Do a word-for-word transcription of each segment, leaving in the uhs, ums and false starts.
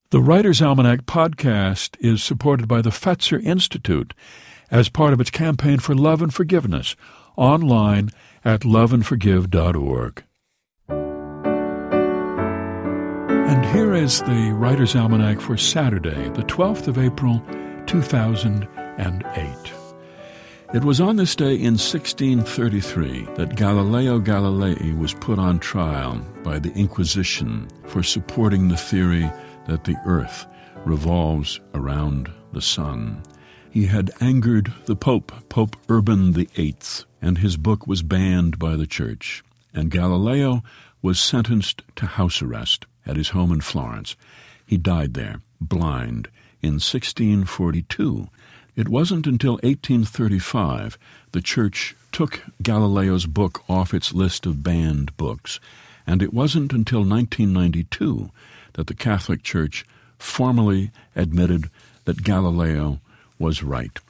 The Writer's Almanac podcast is supported by the Fetzer Institute as part of its campaign for love and forgiveness, online at love and forgive dot org. And here is the Writer's Almanac for Saturday, the twelfth of April, two thousand eight. It was on this day in sixteen thirty-three that Galileo Galilei was put on trial by the Inquisition for supporting the theory that the earth revolves around the sun. He had angered the Pope, Pope Urban the Eighth, and his book was banned by the Church, and Galileo was sentenced to house arrest at his home in Florence. He died there, blind, in sixteen forty-two. It wasn't until eighteen thirty-five the Church took Galileo's book off its list of banned books, and it wasn't until nineteen ninety-two that the Catholic Church formally admitted that Galileo was right.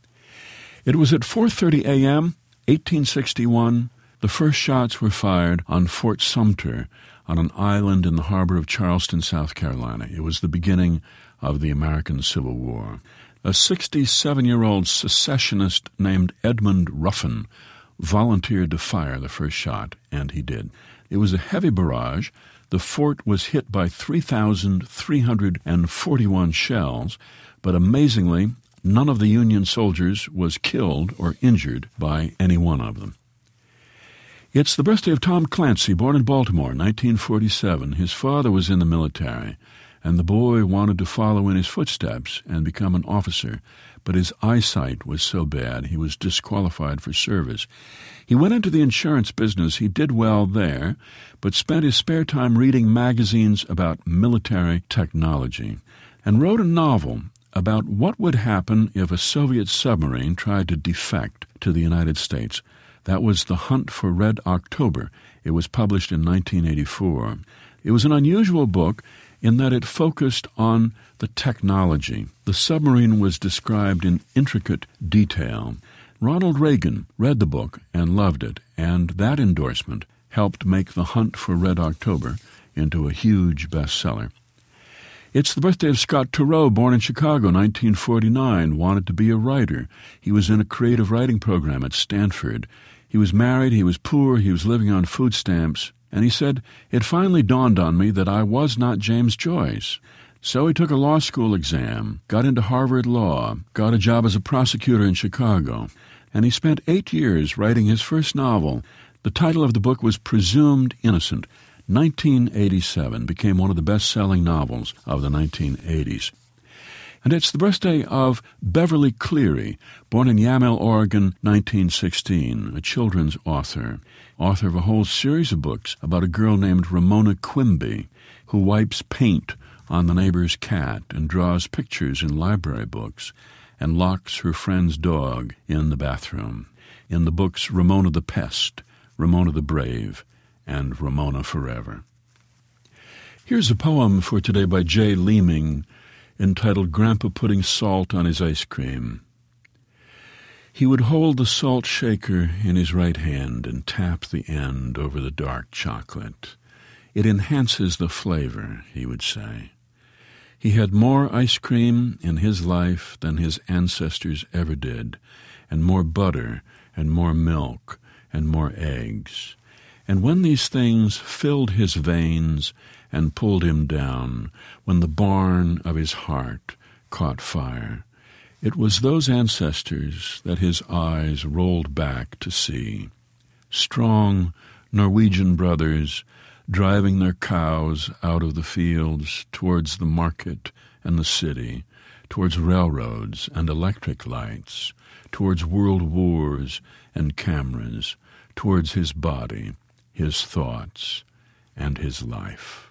It was at four thirty a.m., eighteen sixty-one, the first shots were fired on Fort Sumter on an island in the harbor of Charleston, South Carolina. It was the beginning of the American Civil War. A sixty-seven-year-old secessionist named Edmund Ruffin volunteered to fire the first shot, and he did. It was a heavy barrage. The fort was hit by three thousand three hundred forty-one shells, but amazingly, none of the Union soldiers was killed or injured by any one of them. It's the birthday of Tom Clancy, born in Baltimore, nineteen forty-seven. His father was in the military, and the boy wanted to follow in his footsteps and become an officer, but his eyesight was so bad he was disqualified for service. He went into the insurance business. He did well there, but spent his spare time reading magazines about military technology and wrote a novel about what would happen if a Soviet submarine tried to defect to the United States. That was The Hunt for Red October. It was published in nineteen eighty-four. It was an unusual book in that it focused on the technology. The submarine was described in intricate detail. Ronald Reagan read the book and loved it, and that endorsement helped make The Hunt for Red October into a huge bestseller. It's the birthday of Scott Turow, born in Chicago, nineteen forty-nine, wanted to be a writer. He was in a creative writing program at Stanford. He was married, he was poor, he was living on food stamps, and he said, "It finally dawned on me that I was not James Joyce." So he took a law school exam, got into Harvard Law, got a job as a prosecutor in Chicago, and he spent eight years writing his first novel. The title of the book was Presumed Innocent. nineteen eighty-seven became one of the best-selling novels of the nineteen eighties. And it's the birthday of Beverly Cleary, born in Yamhill, Oregon, nineteen sixteen, a children's author, author of a whole series of books about a girl named Ramona Quimby, who wipes paint on the neighbor's cat and draws pictures in library books and locks her friend's dog in the bathroom. In the books Ramona the Pest, Ramona the Brave, and Ramona Forever. Here's a poem for today by Jay Leeming, entitled Grandpa Putting Salt on His Ice Cream. He would hold the salt shaker in his right hand and tap the end over the dark chocolate. It enhances the flavor, he would say. He had more ice cream in his life than his ancestors ever did, and more butter and more milk and more eggs. And when these things filled his veins and pulled him down, when the barn of his heart caught fire, it was those ancestors that his eyes rolled back to see. Strong Norwegian brothers driving their cows out of the fields towards the market and the city, towards railroads and electric lights, towards world wars and cameras, towards his body, his thoughts, and his life.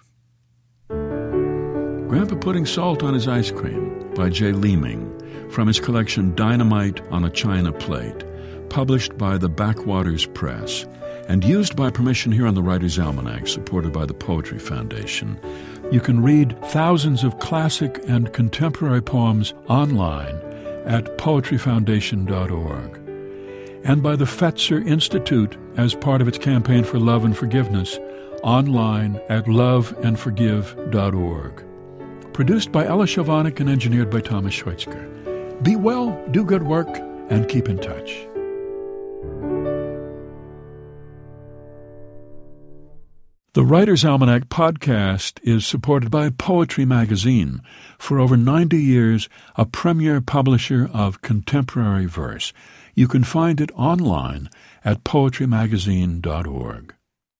Grandpa Putting Salt on His Ice Cream by Jay Leeming, from his collection Dynamite on a China Plate, published by the Backwaters Press, and used by permission here on the Writer's Almanac, supported by the Poetry Foundation. You can read thousands of classic and contemporary poems online at poetry foundation dot org, and by the Fetzer Institute as part of its campaign for love and forgiveness, online at love and forgive dot org. Produced by Ella Shovanik and engineered by Thomas Schweitzger. Be well, do good work, and keep in touch. The Writer's Almanac podcast is supported by Poetry Magazine, for over ninety years a premier publisher of contemporary verse. You can find it online at poetry magazine dot org.